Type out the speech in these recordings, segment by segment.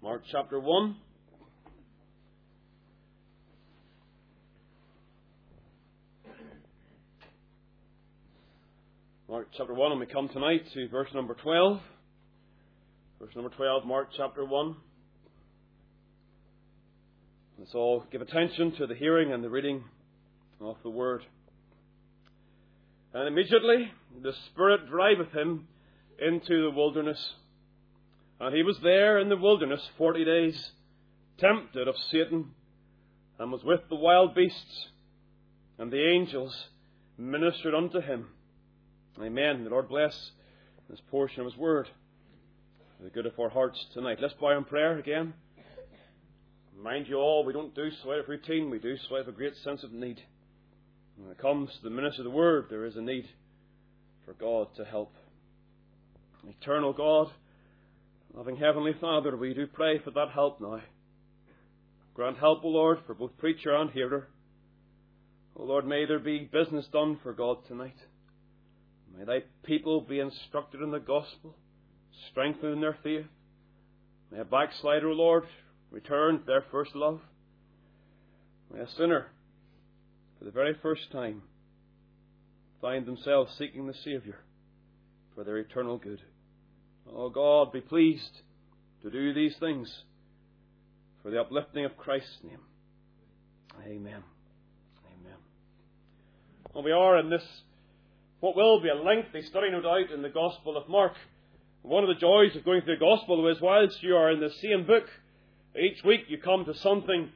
Mark chapter 1. Mark chapter 1, and we come tonight to verse number 12. Verse number 12, Mark chapter 1. Let's all give attention to the hearing and the reading of the Word. And immediately the Spirit driveth him into the wilderness. And he was there in the wilderness 40 days, tempted of Satan, and was with the wild beasts, and the angels ministered unto him. Amen. The Lord bless this portion of His Word for the good of our hearts tonight. Let's bow in prayer again. Mind you all, we don't do so out of routine. We do so out of a great sense of need. When it comes to the ministry of the Word, there is a need for God to help. Eternal God, loving Heavenly Father, we do pray for that help now. Grant help, O Lord, for both preacher and hearer. O Lord, may there be business done for God tonight. May Thy people be instructed in the gospel, strengthened in their faith. May a backslider, O Lord, return to their first love. May a sinner, for the very first time, find themselves seeking the Saviour for their eternal good. Oh God, be pleased to do these things for the uplifting of Christ's name. Amen. Amen. Well, we are in this, what will be a lengthy study, no doubt, in the Gospel of Mark. One of the joys of going through the Gospel is, whilst you are in the same book, each week you come to something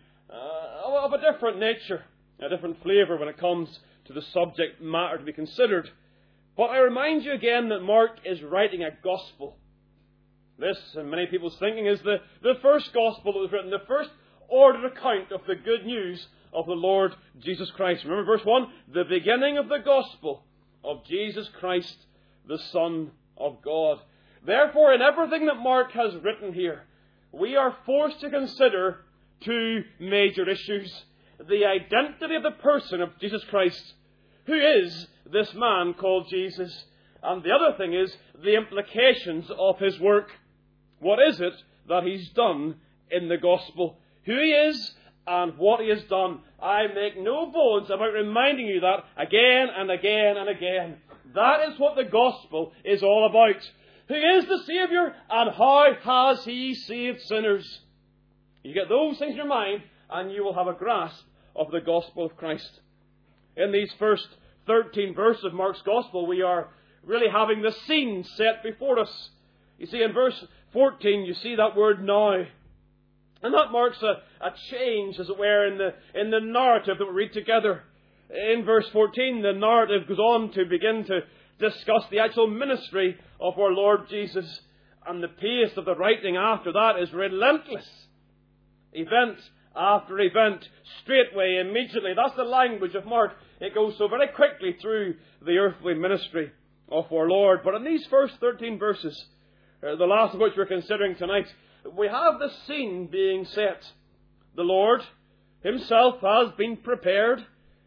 of a different nature, a different flavour when it comes to the subject matter to be considered. But I remind you again that Mark is writing a Gospel. This, in many people's thinking, is the first Gospel that was written, the first ordered account of the good news of the Lord Jesus Christ. Remember verse 1? The beginning of the Gospel of Jesus Christ, the Son of God. Therefore, in everything that Mark has written here, we are forced to consider two major issues. The identity of the person of Jesus Christ. Who is this man called Jesus? And the other thing is the implications of His work. What is it that He's done in the Gospel? Who He is and what He has done. I make no bones about reminding you that again and again and again. That is what the Gospel is all about. Who is the Saviour and how has He saved sinners? You get those things in your mind and you will have a grasp of the Gospel of Christ. In these first 13 verses of Mark's Gospel, we are really having the scene set before us. You see, in verse 14, you see that word now. And that marks a change, as it were, in the narrative that we read together. In verse 14, the narrative goes on to begin to discuss the actual ministry of our Lord Jesus. And the pace of the writing after that is relentless. Event after event, straightway, immediately. That's the language of Mark. It goes so very quickly through the earthly ministry of our Lord. But in these first 13 verses, the last of which we're considering tonight, we have the scene being set. The Lord Himself has been prepared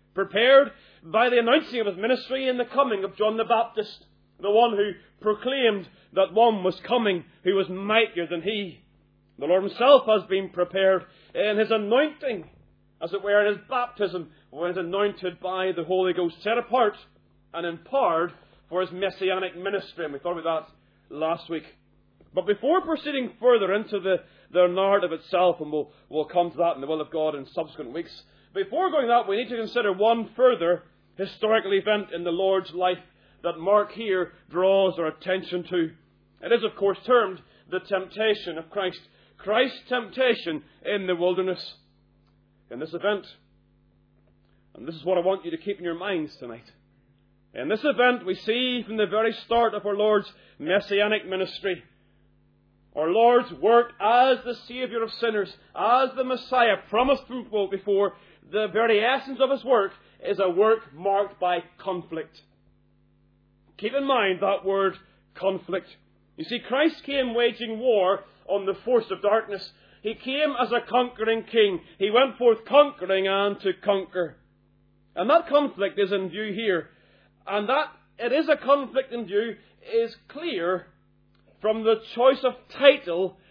by the announcing of His ministry in the coming of John the Baptist, the one who proclaimed that one was coming who was mightier than He. The Lord Himself has been prepared in His anointing, as it were, in His baptism, when He is anointed by the Holy Ghost, set apart and empowered for His messianic ministry. And we thought about that last week. But before proceeding further into the narrative itself, and we'll come to that in the will of God in subsequent weeks, before going that, we need to consider one further historical event in the Lord's life that Mark here draws our attention to. It is, of course, termed the temptation of Christ. Christ's temptation in the wilderness. In this event, and this is what I want you to keep in your minds tonight. In this event, we see from the very start of our Lord's messianic ministry, our Lord's work as the Saviour of sinners, as the Messiah promised from before, the very essence of His work is a work marked by conflict. Keep in mind that word, conflict. You see, Christ came waging war on the force of darkness. He came as a conquering king. He went forth conquering and to conquer. And that conflict is in view here. And that it is a conflict in view is clear from the choice of title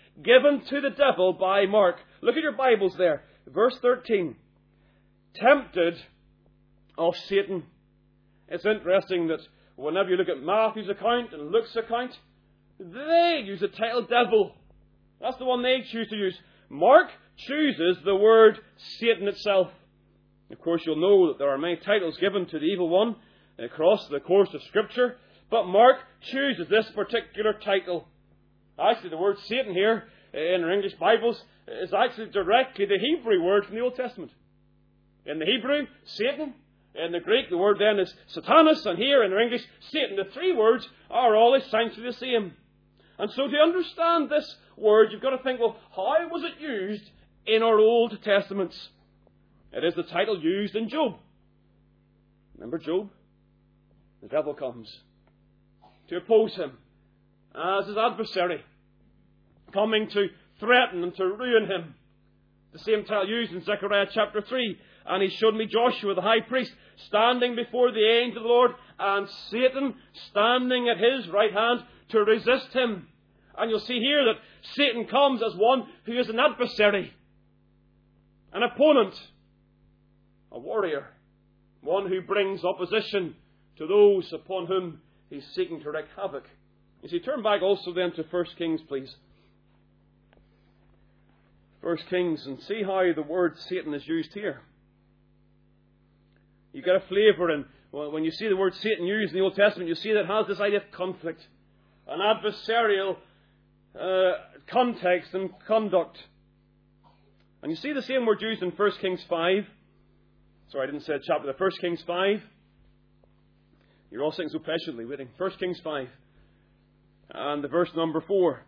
given to the devil by Mark. Look at your Bibles there. Verse 13. Tempted of Satan. It's interesting that whenever you look at Matthew's account and Luke's account, they use the title devil. That's the one they choose to use. Mark chooses the word Satan itself. Of course, you'll know that there are many titles given to the evil one across the course of Scripture, but Mark chooses this particular title. Actually, the word Satan here in our English Bibles is actually directly the Hebrew word from the Old Testament. In the Hebrew, Satan. In the Greek, the word then is Satanas, and here in our English, Satan. The three words are all essentially the same. And so to understand this word, you've got to think, well, how was it used in our Old Testaments? It is the title used in Job. Remember Job? The devil comes to oppose him as his adversary, coming to threaten and to ruin him. The same title used in Zechariah chapter 3. And he showed me Joshua, the high priest, standing before the angel of the Lord, and Satan standing at his right hand to resist him. And you'll see here that Satan comes as one who is an adversary, an opponent, a warrior, one who brings opposition to those upon whom he's seeking to wreak havoc. You see, turn back also then to 1 Kings, please. 1 Kings, and see how the word Satan is used here. You get a flavour, and when you see the word Satan used in the Old Testament, you see that it has this idea of conflict, an adversarial context and conduct. And you see the same word used in 1 Kings 5. Sorry, I didn't say a chapter. The 1 Kings 5. You're all sitting so patiently waiting. 1 Kings 5. And the verse number 4.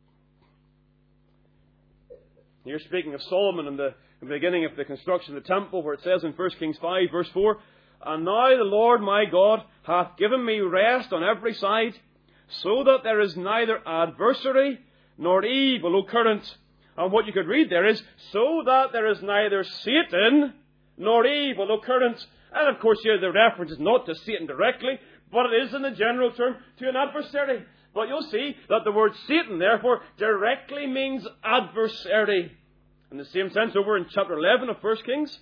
Here speaking of Solomon and the beginning of the construction of the temple, where it says in 1 Kings 5, verse 4, And now the Lord my God hath given me rest on every side, so that there is neither adversary nor evil occurrence. And what you could read there is, so that there is neither Satan nor evil occurrence. And of course here the reference is not to Satan directly, but it is in the general term to an adversary. But you'll see that the word Satan, therefore, directly means adversary. In the same sense, over in chapter 11 of 1 Kings.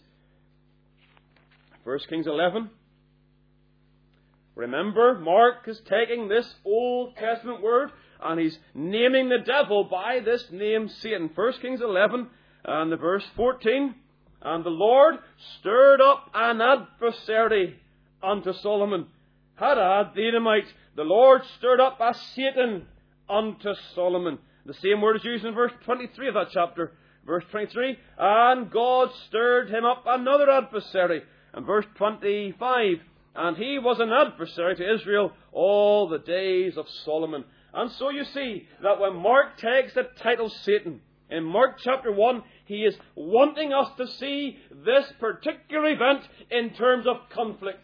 1 Kings 11. Remember, Mark is taking this Old Testament word and he's naming the devil by this name, Satan. 1 Kings 11 and the verse 14. And the Lord stirred up an adversary unto Solomon. Hadad the Edomite. The Lord stirred up a Satan unto Solomon. The same word is used in verse 23 of that chapter. Verse 23, and God stirred him up another adversary. And verse 25, and he was an adversary to Israel all the days of Solomon. And so you see that when Mark takes the title Satan, in Mark chapter 1, he is wanting us to see this particular event in terms of conflict.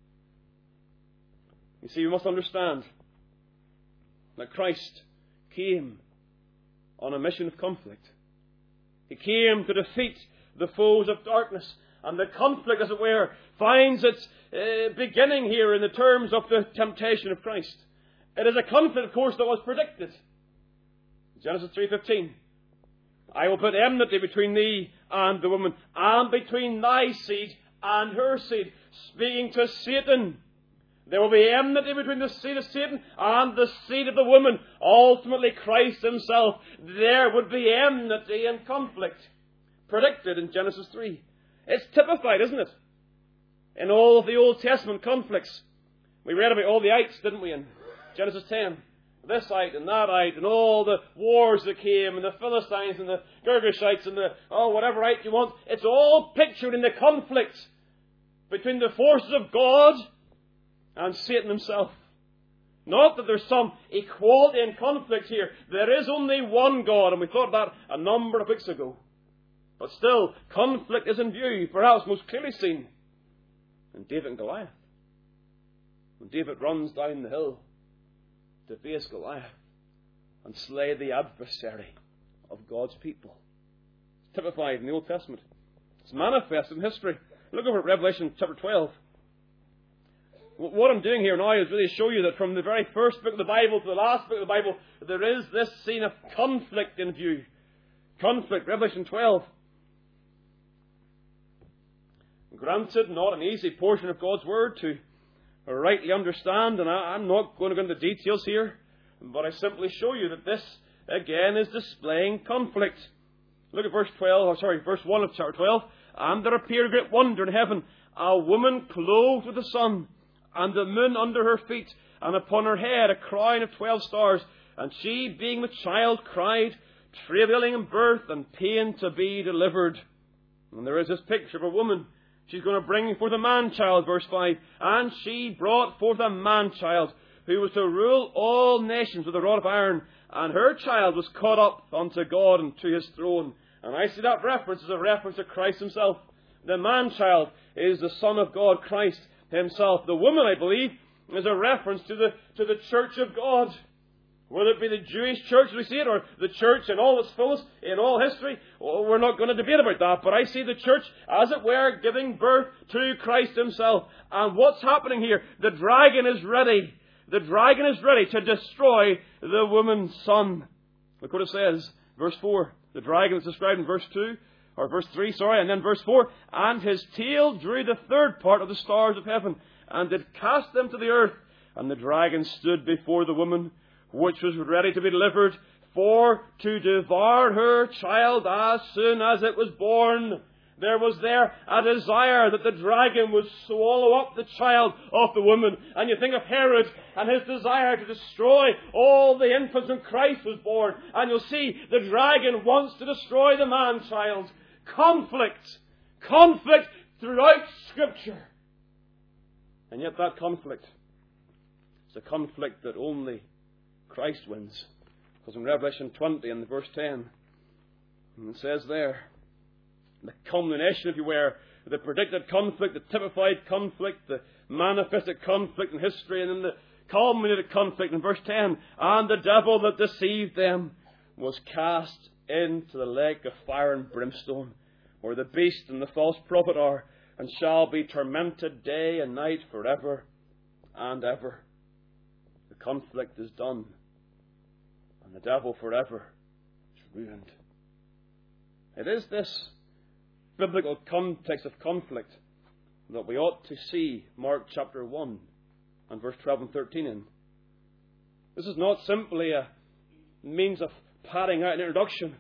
You see, we must understand that Christ came on a mission of conflict. He came to defeat the foes of darkness. And the conflict, as it were, finds its beginning here in the terms of the temptation of Christ. It is a conflict, of course, that was predicted. Genesis 3:15. I will put enmity between thee and the woman, and between thy seed and her seed. Speaking to Satan. There will be enmity between the seed of Satan and the seed of the woman. Ultimately, Christ himself. There would be enmity and conflict. Predicted in Genesis 3. It's typified, isn't it? In all of the Old Testament conflicts. We read about all the ites, didn't we, in Genesis 10? This ite and that ite and all the wars that came and the Philistines and the Girgashites and whatever ite you want. It's all pictured in the conflict between the forces of God and Satan himself. Not that there's some equality in conflict here. There is only one God, and we thought that a number of weeks ago. But still, conflict is in view, perhaps most clearly seen in David and Goliath. When David runs down the hill to face Goliath and slay the adversary of God's people. It's typified in the Old Testament. It's manifest in history. Look over at Revelation chapter 12. What I'm doing here now is really show you that from the very first book of the Bible to the last book of the Bible, there is this scene of conflict in view. Conflict, Revelation 12. Granted, not an easy portion of God's Word to rightly understand, and I'm not going to go into details here, but I simply show you that this, again, is displaying conflict. Look at verse 1 of chapter 12. And there appeared a great wonder in heaven, a woman clothed with the sun, and the moon under her feet, and upon her head a crown of 12 stars. And she, being with child, cried, travailing in birth and pain to be delivered. And there is this picture of a woman. She's going to bring forth a man-child, verse 5. And she brought forth a man-child, who was to rule all nations with a rod of iron. And her child was caught up unto God and to His throne. And I see that reference as a reference to Christ Himself. The man-child is the Son of God, Christ Himself. The woman, I believe, is a reference to the church of God. Whether it be the Jewish church as we see it, or the church in all its fullness, in all history, we're not going to debate about that. But I see the church, as it were, giving birth to Christ Himself. And what's happening here? The dragon is ready. The dragon is ready to destroy the woman's son. Look what it says, verse 4. The dragon is described in verse 2, or verse 3, and then verse 4. And his tail drew the third part of the stars of heaven, and did cast them to the earth. And the dragon stood before the woman, which was ready to be delivered, for to devour her child as soon as it was born. There was there a desire that the dragon would swallow up the child of the woman. And you think of Herod and his desire to destroy all the infants when Christ was born. And you'll see the dragon wants to destroy the man-child. Conflict. Conflict throughout Scripture. And yet that conflict is a conflict that only Christ wins. Because in Revelation 20 and verse 10, it says there, the culmination, if you were, the predicted conflict, the typified conflict, the manifested conflict in history, and then the culminated conflict in verse 10. And the devil that deceived them was cast into the lake of fire and brimstone, where the beast and the false prophet are, and shall be tormented day and night forever and ever. The conflict is done, and the devil forever is ruined. It is this biblical context of conflict that we ought to see Mark chapter 1 and verse 12 and 13 in. This is not simply a means of padding out an introduction.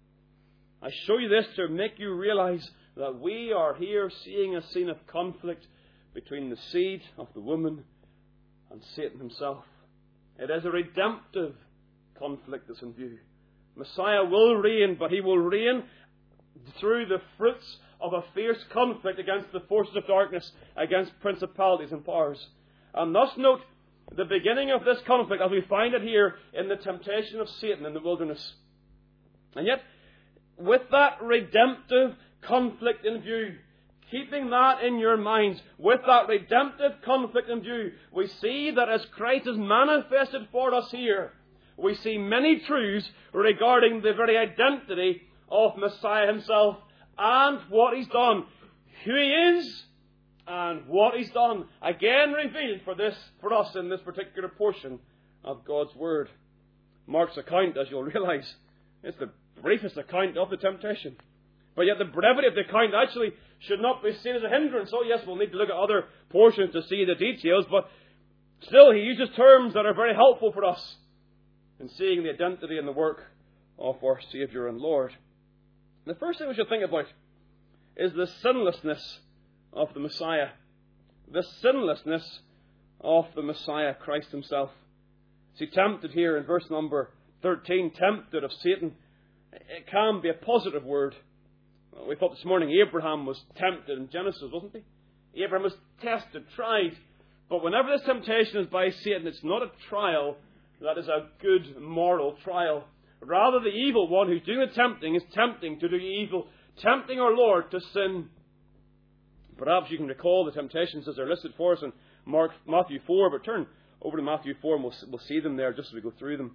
I show you this to make you realize that we are here seeing a scene of conflict between the seed of the woman and Satan himself. It is a redemptive conflict that's in view. Messiah will reign, but He will reign through the fruits of a fierce conflict against the forces of darkness, against principalities and powers. And thus note the beginning of this conflict as we find it here in the temptation of Satan in the wilderness. And yet, with that redemptive conflict in view, keeping that in your minds, with that redemptive conflict in view, we see that as Christ is manifested for us here, we see many truths regarding the very identity of Messiah Himself and what He's done, who He is and what He's done, again revealed for us in this particular portion of God's Word. Mark's account, as you'll realize, is the briefest account of the temptation. But yet the brevity of the account actually should not be seen as a hindrance. Oh yes, we'll need to look at other portions to see the details, but still He uses terms that are very helpful for us in seeing the identity and the work of our Saviour and Lord. The first thing we should think about is the sinlessness of the Messiah. The sinlessness of the Messiah, Christ Himself. See, tempted here in verse number 13, tempted of Satan. It can be a positive word. We thought this morning Abraham was tempted in Genesis, wasn't he? Abraham was tested, tried. But whenever this temptation is by Satan, it's not a trial that is a good moral trial. Rather, the evil one who's doing the tempting is tempting to do evil, tempting our Lord to sin. Perhaps you can recall the temptations as they're listed for us in Matthew 4, but turn over to Matthew 4 and we'll see them there just as we go through them.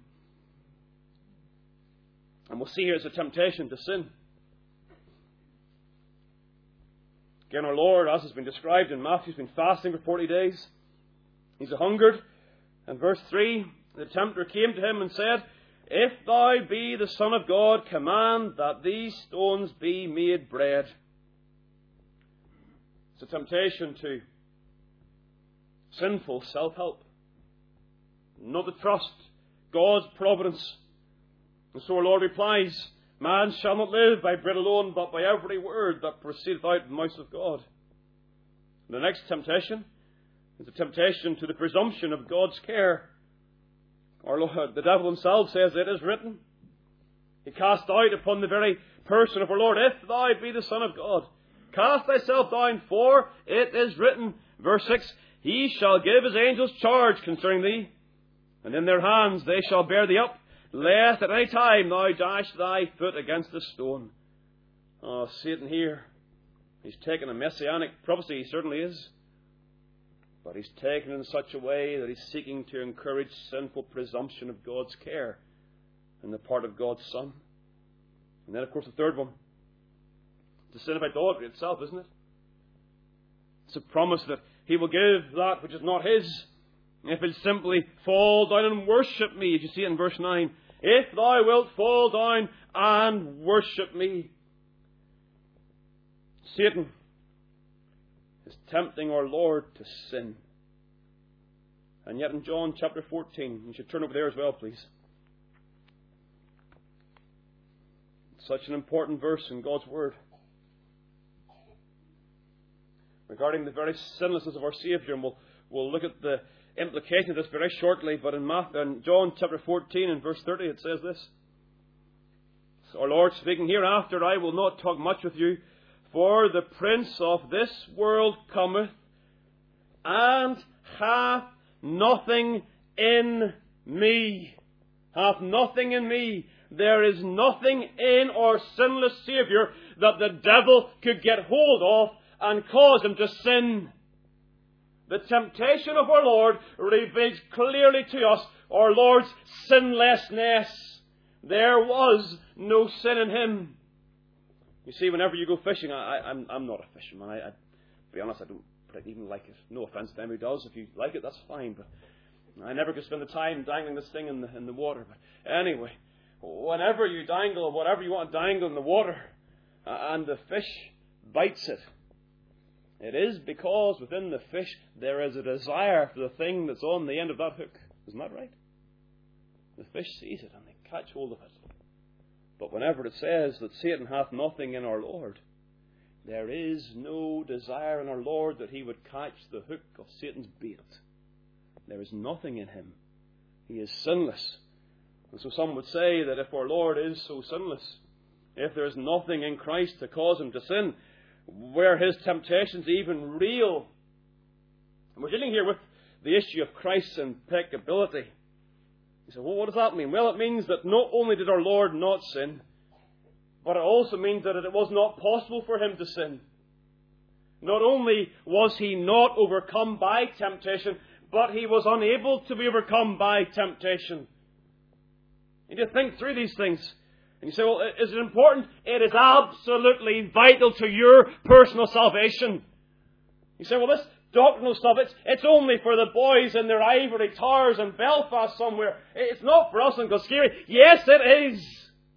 And we'll see here it's a temptation to sin. Again, our Lord, as has been described in Matthew, has been fasting for 40 days. He's a hungered. And verse 3, the tempter came to him and said, If thou be the Son of God, command that these stones be made bread. It's a temptation to sinful self-help, not to trust God's providence. And so our Lord replies, Man shall not live by bread alone, but by every word that proceedeth out of the mouth of God. And the next temptation is a temptation to the presumption of God's care. Our Lord, the devil himself says, It is written. He cast out upon the very person of our Lord, If thou be the Son of God, cast thyself down, for it is written. Verse 6, He shall give his angels charge concerning thee, and in their hands they shall bear thee up, lest at any time thou dash thy foot against a stone. Oh, Satan here, he's taken a messianic prophecy, he certainly is. But he's taken it in such a way that he's seeking to encourage sinful presumption of God's care on the part of God's Son. And then, of course, the third one, the sin of idolatry itself, isn't it? It's a promise that he will give that which is not his, if he'll simply fall down and worship me. As you see it in verse 9, If thou wilt fall down and worship me. Satan is tempting our Lord to sin. And yet in John chapter 14, you should turn over there as well, please. Such an important verse in God's Word regarding the very sinlessness of our Saviour. And we'll look at the implication of this very shortly. But in John chapter 14 and verse 30 it says this. Our Lord speaking, Hereafter I will not talk much with you, for the prince of this world cometh, and hath nothing in me. Hath nothing in me. There is nothing in our sinless Saviour that the devil could get hold of and cause him to sin. The temptation of our Lord reveals clearly to us our Lord's sinlessness. There was no sin in him. You see, whenever you go fishing, I'm not a fisherman. To be honest, I don't even like it. No offence to anybody who does. If you like it, that's fine. But I never could spend the time dangling this thing in the water. But anyway, whenever you dangle whatever you want to dangle in the water, and the fish bites it, it is because within the fish there is a desire for the thing that's on the end of that hook. Isn't that right? The fish sees it and they catch hold of it. But whenever it says that Satan hath nothing in our Lord, there is no desire in our Lord that he would catch the hook of Satan's bait. There is nothing in him. He is sinless. And so some would say that if our Lord is so sinless, if there is nothing in Christ to cause him to sin, were his temptations even real? And we're dealing here with the issue of Christ's impeccability. You say, well, what does that mean? Well, it means that not only did our Lord not sin, but it also means that it was not possible for him to sin. Not only was he not overcome by temptation, but he was unable to be overcome by temptation. You need to think through these things. And you say, well, is it important? It is absolutely vital to your personal salvation. You say, well, this doctrinal stuff, it's only for the boys in their ivory towers in Belfast somewhere. It's not for us in Glasgow. Yes, it is.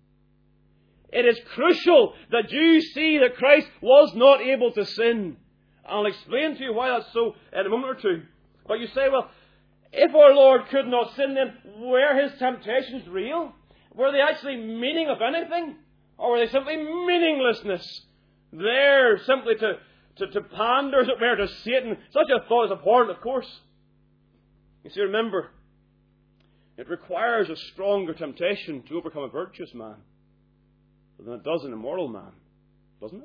It is crucial that you see that Christ was not able to sin. I'll explain to you why that's so in a moment or two. But you say, well, if our Lord could not sin, then were his temptations real? Were they actually meaning of anything? Or were they simply meaninglessness? There simply to pander, as it were, to Satan. Such a thought is abhorrent, of course. You see, remember, it requires a stronger temptation to overcome a virtuous man than it does an immoral man, doesn't it?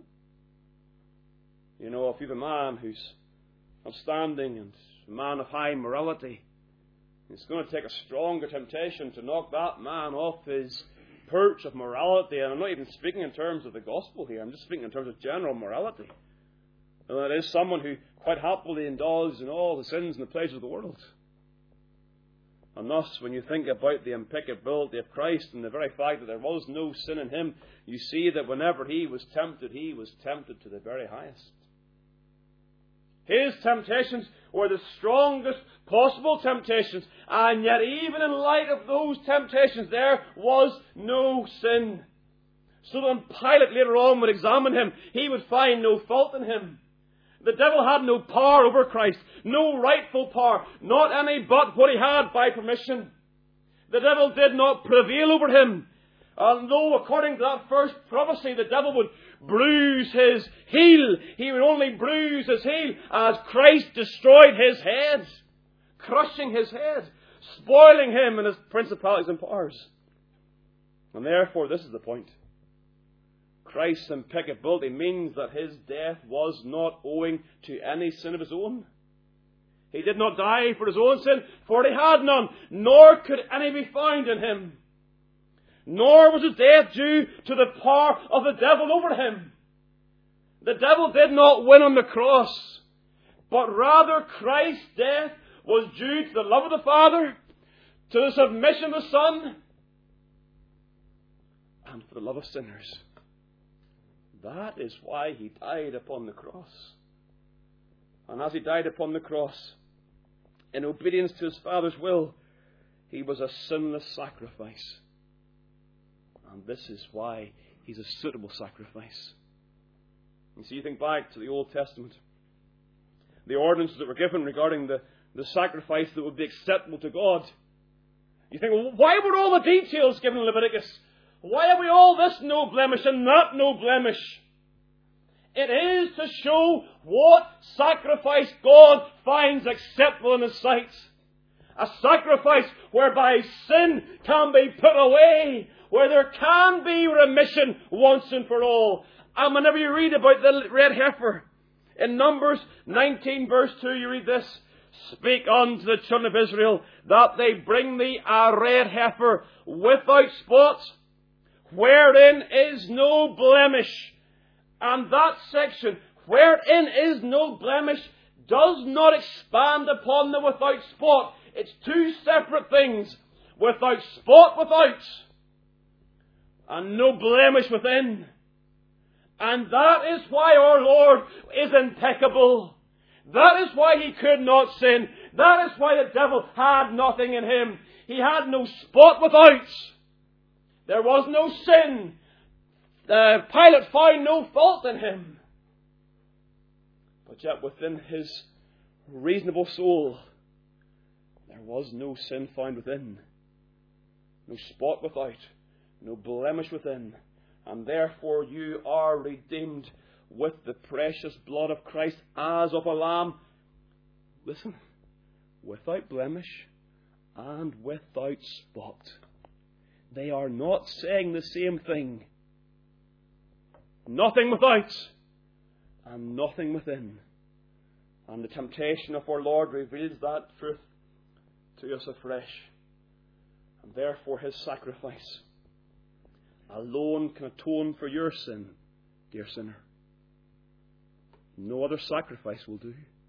You know, if you have a man who's upstanding and a man of high morality, it's going to take a stronger temptation to knock that man off his perch of morality. And I'm not even speaking in terms of the gospel here. I'm just speaking in terms of general morality. And that is someone who quite happily indulges in all the sins and the pleasures of the world. And thus, when you think about the impeccability of Christ and the very fact that there was no sin in him, you see that whenever he was tempted to the very highest. His temptations were the strongest possible temptations. And yet, even in light of those temptations, there was no sin. So that when Pilate later on would examine him, he would find no fault in him. The devil had no power over Christ, no rightful power, not any but what he had by permission. The devil did not prevail over him. Although, according to that first prophecy, the devil would bruise his heel, he would only bruise his heel as Christ destroyed his head, crushing his head, spoiling him and his principalities and powers. And therefore, this is the point. Christ's impeccability means that his death was not owing to any sin of his own. He did not die for his own sin, for he had none, nor could any be found in him. Nor was his death due to the power of the devil over him. The devil did not win on the cross, but rather Christ's death was due to the love of the Father, to the submission of the Son, and for the love of sinners. That is why he died upon the cross. And as he died upon the cross, in obedience to his Father's will, he was a sinless sacrifice. And this is why he's a suitable sacrifice. You see, you think back to the Old Testament. The ordinances that were given regarding the sacrifice that would be acceptable to God. You think, well, why were all the details given in Leviticus? Why have we all this no blemish and that no blemish? It is to show what sacrifice God finds acceptable in His sight. A sacrifice whereby sin can be put away, where there can be remission once and for all. And whenever you read about the red heifer, in Numbers 19 verse 2 you read this, "Speak unto the children of Israel that they bring thee a red heifer without spot, wherein is no blemish." And that section, wherein is no blemish, does not expand upon the without spot. It's two separate things. Without spot without, and no blemish within. And that is why our Lord is impeccable. That is why He could not sin. That is why the devil had nothing in Him. He had no spot without. There was no sin. Pilate found no fault in Him. But yet within His reasonable soul, there was no sin found within. No spot without. No blemish within. And therefore you are redeemed with the precious blood of Christ as of a lamb. Listen, without blemish and without spot. They are not saying the same thing. Nothing without and nothing within. And the temptation of our Lord reveals that truth to us afresh. And therefore His sacrifice alone can atone for your sin, dear sinner. No other sacrifice will do.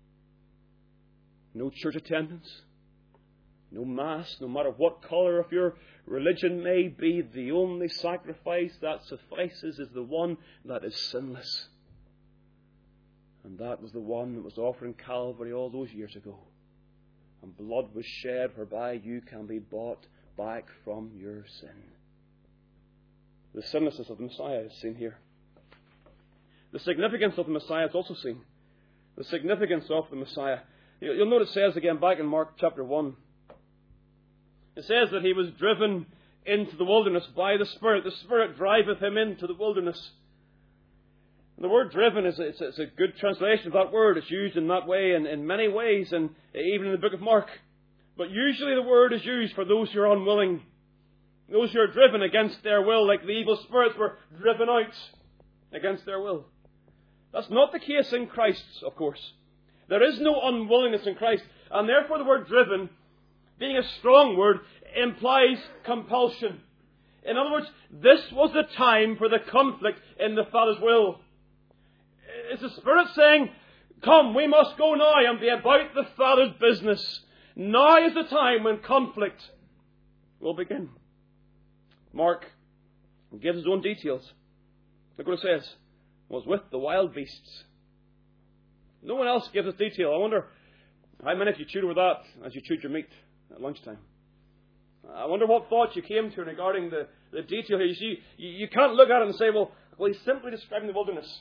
No church attendance, no Mass, no matter what colour of your religion may be, the only sacrifice that suffices is the one that is sinless. And that was the one that was offered in Calvary all those years ago. And blood was shed whereby you can be bought back from your sin. The sinlessness of the Messiah is seen here. The significance of the Messiah is also seen. The significance of the Messiah. You'll notice it says again back in Mark chapter 1. It says that He was driven into the wilderness by the Spirit. The Spirit driveth Him into the wilderness. And the word driven is it's a good translation of that word. It's used in that way in many ways, and even in the book of Mark. But usually the word is used for those who are unwilling. Those who are driven against their will, like the evil spirits were driven out against their will. That's not the case in Christ, of course. There is no unwillingness in Christ. And therefore the word driven, being a strong word, implies compulsion. In other words, this was the time for the conflict in the Father's will. It's the Spirit saying, come, we must go now and be about the Father's business. Now is the time when conflict will begin. Mark gives his own details. Look what it says. Was with the wild beasts. No one else gives us detail. I wonder, How many of you chewed over that as you chewed your meat at lunchtime? I wonder what thoughts you came to regarding the detail here. You see, you can't look at it and say, well, he's simply describing the wilderness.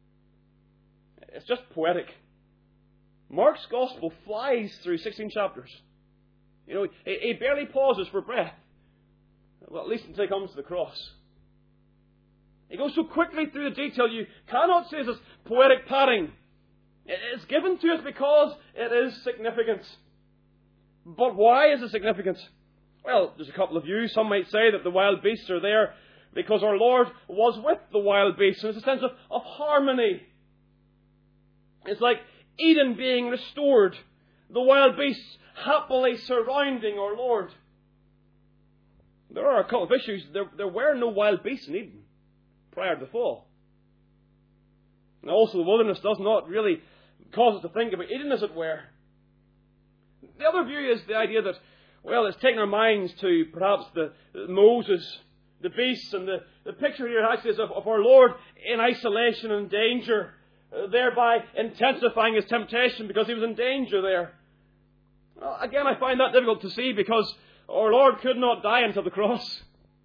It's just poetic. Mark's Gospel flies through 16 chapters. You know, he barely pauses for breath. Well, at least until he comes to the cross. He goes so quickly through the detail, you cannot say it's poetic padding. It's given to us because it is significant. But why is it significant? Well, there's a couple of views. Some might say that the wild beasts are there because our Lord was with the wild beasts. And it's a sense of harmony. It's like Eden being restored. The wild beasts happily surrounding our Lord. There are a couple of issues. There were no wild beasts in Eden prior to the fall. And also the wilderness does not really cause us to think about Eden, as it were. The other view is the idea that, well, it's taking our minds to perhaps the Moses, the beasts, and the picture here actually is of our Lord in isolation and danger, thereby intensifying his temptation because he was in danger there. Well, again, I find that difficult to see because our Lord could not die until the cross.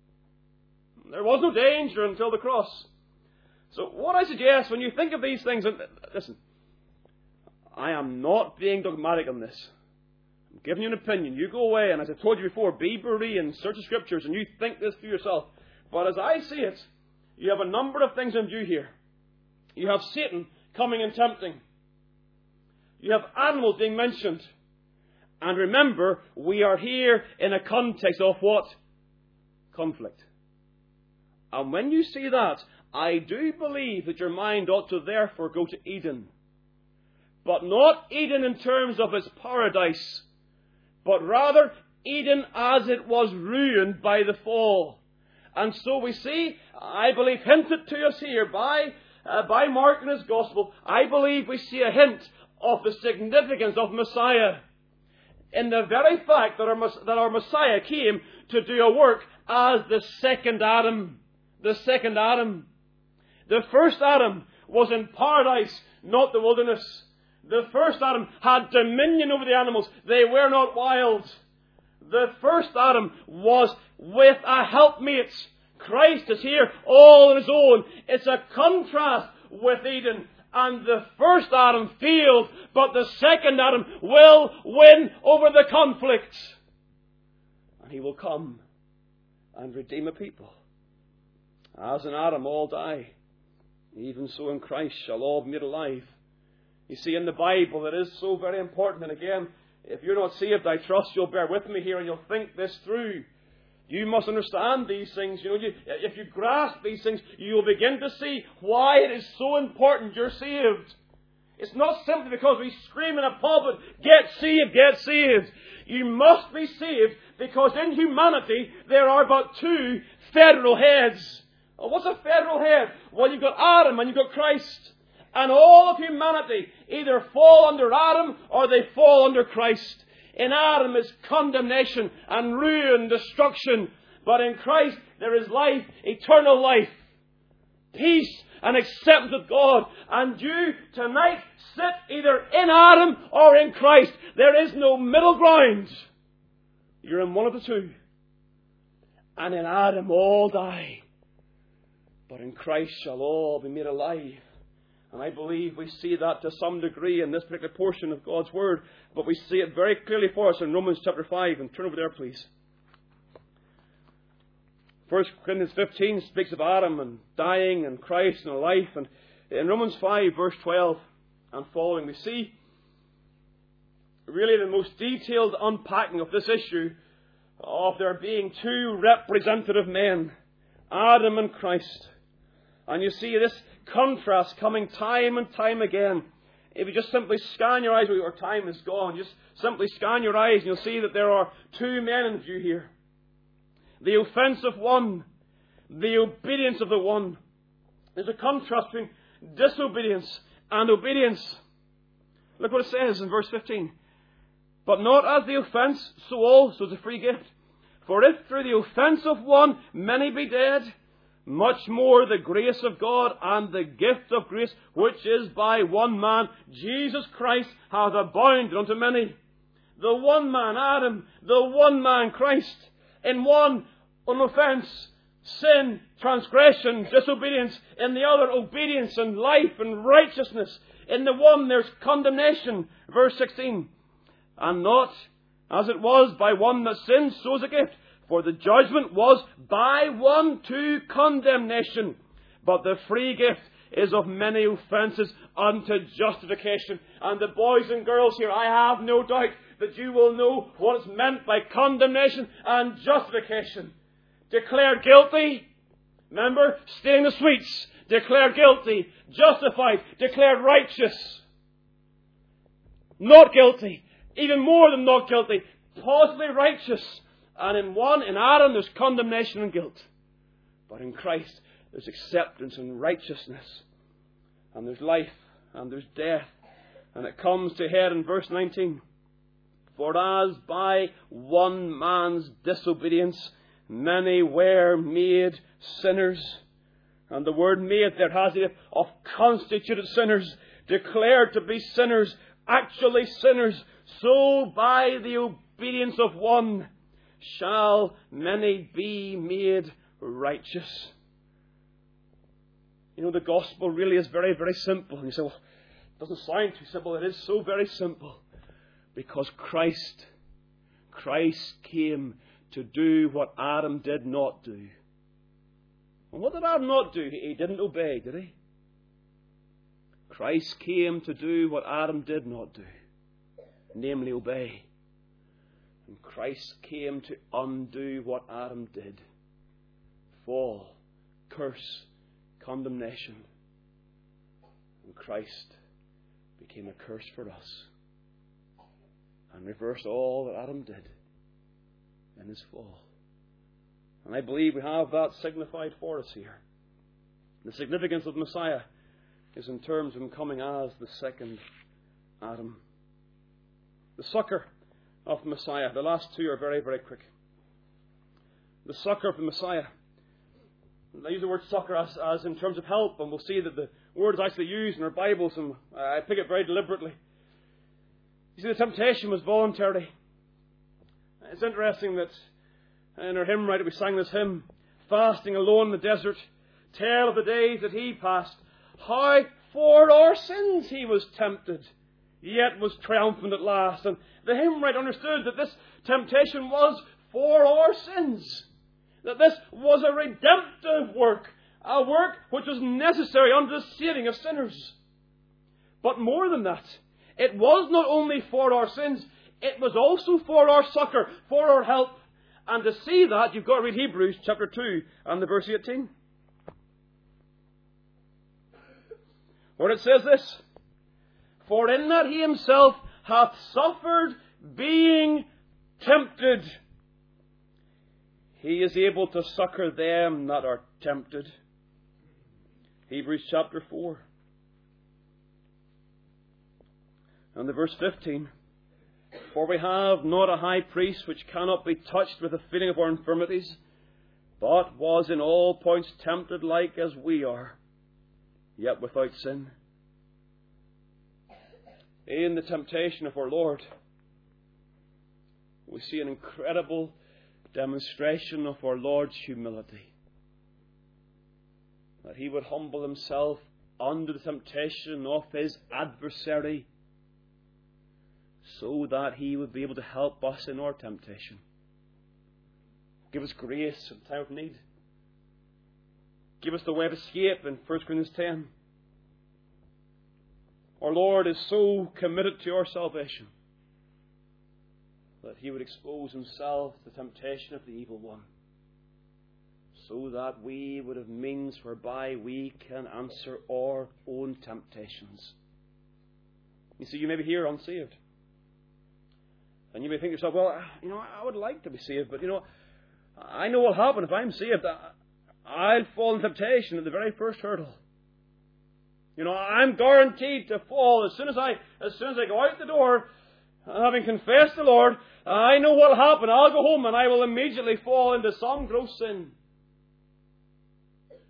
There was no danger until the cross. So what I suggest when you think of these things, and listen, I am not being dogmatic on this. I'm giving you an opinion. You go away, and as I told you before, be Berean, search the Scriptures, and you think this for yourself. But as I see it, you have a number of things in view here. You have Satan coming and tempting. You have animals being mentioned. And remember, we are here in a context of what? Conflict. And when you see that, I do believe that your mind ought to therefore go to Eden. But not Eden in terms of its paradise, but rather Eden as it was ruined by the fall. And so we see, I believe, hinted to us here by Mark in his Gospel, I believe we see a hint of the significance of Messiah in the very fact that our Messiah came to do a work as the second Adam. The second Adam. The first Adam was in paradise, not the wilderness. The first Adam had dominion over the animals. They were not wild. The first Adam was with a helpmate. Christ is here all on his own. It's a contrast with Eden. And the first Adam failed, but the second Adam will win over the conflict. And he will come and redeem a people. As in Adam all die, even so in Christ shall all be made alive. You see, in the Bible, it is so very important. And again, if you're not saved, I trust you'll bear with me here and you'll think this through. You must understand these things. You know, if you grasp these things, you'll begin to see why it is so important you're saved. It's not simply because we scream in a pulpit, get saved, get saved. You must be saved because in humanity there are but two federal heads. What's a federal head? Well, you've got Adam and you've got Christ. And all of humanity either fall under Adam or they fall under Christ. In Adam is condemnation and ruin, destruction. But in Christ there is life, eternal life, peace and acceptance with God. And you tonight sit either in Adam or in Christ. There is no middle ground. You're in one of the two. And in Adam all die. But in Christ shall all be made alive. And I believe we see that to some degree in this particular portion of God's Word. But we see it very clearly for us in Romans chapter 5. And turn over there, please. 1 Corinthians 15 speaks of Adam and dying and Christ and life. And in Romans 5, verse 12 and following, we see really the most detailed unpacking of this issue of there being two representative men, Adam and Christ. And you see this contrast coming time and time again. If you just simply scan your eyes, our time is gone. Just simply scan your eyes and you'll see that there are two men in view here. The offense of one, the obedience of the one. There's a contrast between disobedience and obedience. Look what it says in verse 15. But not as the offense, so also the free gift. For if through the offense of one many be dead, much more the grace of God and the gift of grace, which is by one man, Jesus Christ, hath abounded unto many. The one man, Adam, the one man, Christ, in one offence, sin, transgression, disobedience, in the other obedience and life and righteousness. In the one there's condemnation. Verse 16. And not as it was by one that sinned, so is a gift. For the judgment was by one to condemnation, but the free gift is of many offences unto justification. And the boys and girls here, I have no doubt that you will know what is meant by condemnation and justification. Declared guilty, remember, stay in the sweets. Declared guilty, justified, declared righteous. Not guilty, even more than not guilty, positively righteous. And in Adam, there's condemnation and guilt. But in Christ, there's acceptance and righteousness. And there's life, and there's death. And it comes to head in verse 19. For as by one man's disobedience, many were made sinners. And the word made there has it of constituted sinners, declared to be sinners, actually sinners. So by the obedience of one, shall many be made righteous. You know, the gospel really is very, very simple. And you say, well, it doesn't sound too simple. It is so very simple. Because Christ came to do what Adam did not do. And what did Adam not do? He didn't obey, did he? Christ came to do what Adam did not do. Namely, obey. And Christ came to undo what Adam did. Fall, curse, condemnation. And Christ became a curse for us. And reversed all that Adam did in his fall. And I believe we have that signified for us here. The significance of Messiah is in terms of him coming as the second Adam. The succor of the Messiah. The last two are very, very quick. The succor of the Messiah. I use the word succor as in terms of help, and we'll see that the word is actually used in our Bibles, and I pick it very deliberately. You see, the temptation was voluntary. It's interesting that in our hymn writer we sang this hymn, Fasting Alone in the Desert, tell of the days that he passed, how for our sins he was tempted, yet was triumphant at last. And the hymn writer understood that this temptation was for our sins. That this was a redemptive work. A work which was necessary unto the saving of sinners. But more than that, it was not only for our sins, it was also for our succor, for our help. And to see that, you've got to read Hebrews chapter 2 and the verse 18. Where it says this, for in that he himself hath suffered being tempted, he is able to succor them that are tempted. Hebrews chapter 4. And the verse 15. For we have not a high priest which cannot be touched with the feeling of our infirmities, but was in all points tempted like as we are, yet without sin. In the temptation of our Lord, we see an incredible demonstration of our Lord's humility. That he would humble himself under the temptation of his adversary, so that he would be able to help us in our temptation. Give us grace in time of need. Give us the way of escape in 1 Corinthians 10. Our Lord is so committed to our salvation that he would expose himself to the temptation of the evil one, so that we would have means whereby we can answer our own temptations. You see, you may be here unsaved. And you may think to yourself, well, I would like to be saved, but I know what will happen if I'm saved. I'll fall in temptation at the very first hurdle. I'm guaranteed to fall as soon as I go out the door, having confessed the Lord. I know what will happen. I'll go home and I will immediately fall into some gross sin.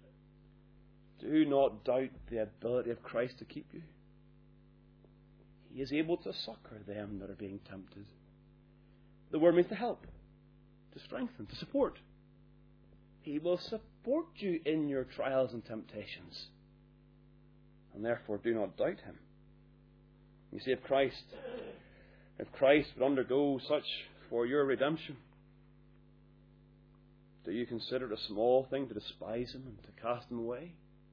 Do not doubt the ability of Christ to keep you. He is able to succor them that are being tempted. The word means to help, to strengthen, to support. He will support you in your trials and temptations. And therefore do not doubt Him. You see, if Christ would undergo such for your redemption, do you consider it a small thing to despise Him and to cast Him away?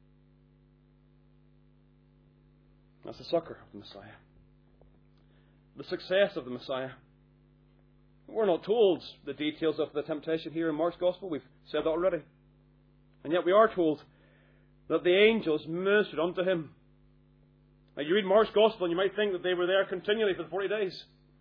That's the succor of the Messiah. The success of the Messiah. We're not told the details of the temptation here in Mark's Gospel. We've said that already. And yet we are told that the angels ministered unto Him. Now you read Mark's Gospel and you might think that they were there continually for the 40 days.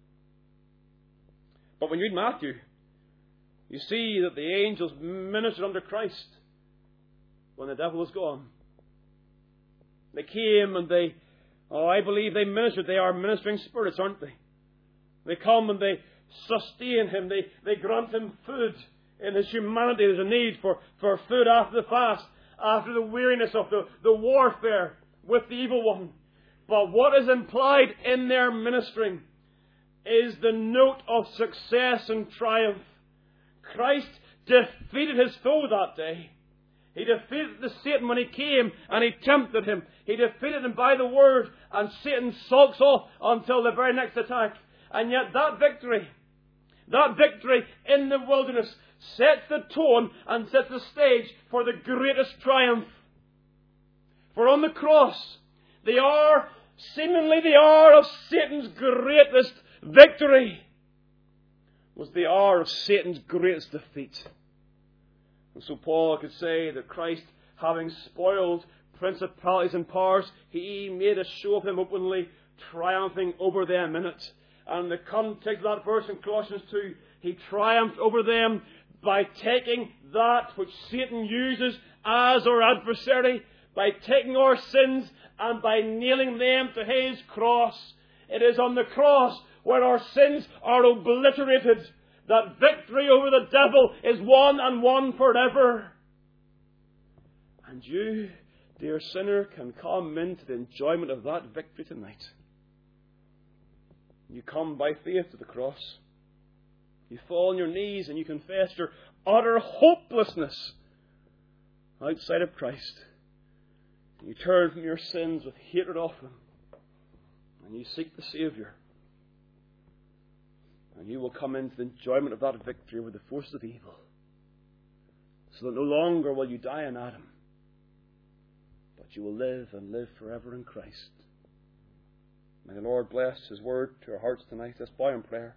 But when you read Matthew, you see that the angels ministered unto Christ when the devil was gone. They came and I believe they ministered. They are ministering spirits, aren't they? They come and they sustain Him. They grant Him food. In His humanity, there's a need for food after the fast, after the weariness of the warfare with the evil one. But what is implied in their ministering is the note of success and triumph. Christ defeated His foe that day. He defeated Satan when he came and he tempted him. He defeated him by the word, and Satan sulks off until the very next attack. And yet that victory in the wilderness sets the tone and sets the stage for the greatest triumph. For on the cross, seemingly the hour of Satan's greatest victory was the hour of Satan's greatest defeat. And so Paul could say that Christ, having spoiled principalities and powers, He made a show of them openly, triumphing over them in it. And the context of that verse in Colossians 2, He triumphed over them by taking that which Satan uses as our adversary, by taking our sins and by nailing them to His cross. It is on the cross where our sins are obliterated that victory over the devil is won and won forever. And you, dear sinner, can come into the enjoyment of that victory tonight. You come by faith to the cross. You fall on your knees and you confess your utter hopelessness outside of Christ. You turn from your sins with hatred of them. And you seek the Saviour. And you will come into the enjoyment of that victory over the forces of evil. So that no longer will you die in Adam, but you will live and live forever in Christ. May the Lord bless His word to our hearts tonight. Let's bow in prayer.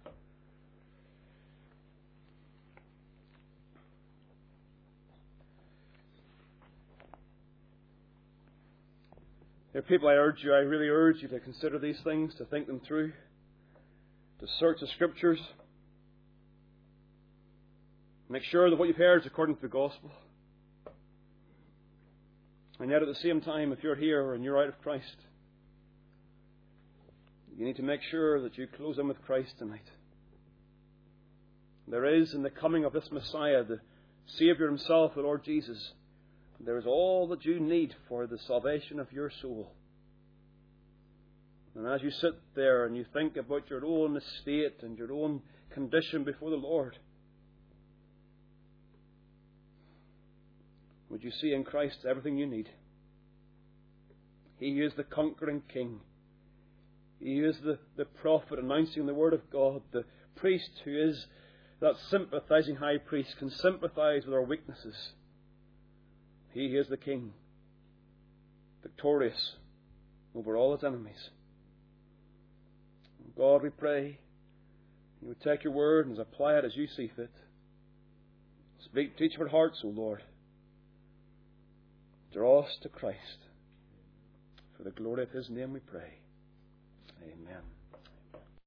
Dear people, I really urge you to consider these things, to think them through, to search the Scriptures. Make sure that what you've heard is according to the Gospel. And yet at the same time, if you're here and you're out of Christ, you need to make sure that you close in with Christ tonight. There is, in the coming of this Messiah, the Saviour Himself, the Lord Jesus, there is all that you need for the salvation of your soul. And as you sit there and you think about your own estate and your own condition before the Lord, would you see in Christ everything you need? He is the conquering King. He is the prophet announcing the Word of God. The priest who is that sympathizing high priest can sympathize with our weaknesses. He is the King, victorious over all His enemies. God, we pray You would take Your Word and apply it as You see fit. Speak to each of our hearts, O Lord. Draw us to Christ. For the glory of His name we pray. Amen.